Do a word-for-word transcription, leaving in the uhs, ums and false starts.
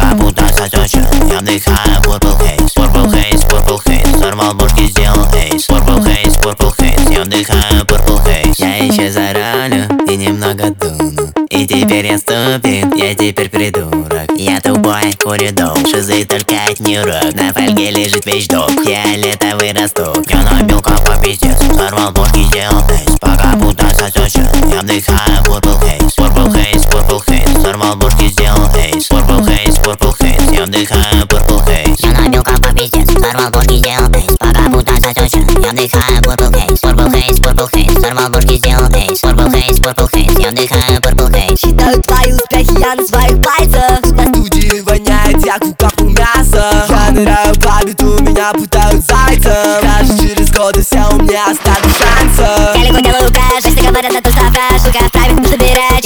пока будто сосёшь. Я вдыхаю Purple Haze, Purple Haze, Purple Haze. Сорвал бошки, сделал эйс. Purple Haze, Purple Haze. Я вдыхаю Purple Haze. Я еще заралю и немного дуну, и теперь я ступит, я теперь придурок. Я тупой, курю дом, шизы только от нюрок. На фольге лежит вещдок, фиолетовый росток. Я набил как по пиздец, сорвал бошки, сделал эйс. Пока будто сосёшь. Я вдыхаю Purple Haze, Purple Haze, Purple Haze. Сорвал бошки, сделал эйс. Purple Haze, Purple Haze. Я вдыхаю Purple Haze. Я набил как по пиздец, сорвал бошки, сделал эйс. Пока будто сосёшь. Я вдыхаю Purple Haze, Purple Haze, Purple Haze. Сорвал бошки, сделал эйс. Purple Haze, Purple Haze. Я вдыхаю Purple Haze. Считаю твои успехи я на своих пальцах. На студии воняет яку, как у мяса. Я ныряю по биту, меня путают зайцем. Даже через годы все у меня оставят шансов. Я легко делаю кэш, если говорят, это что фреш. Сука, в праве, нужно беречь.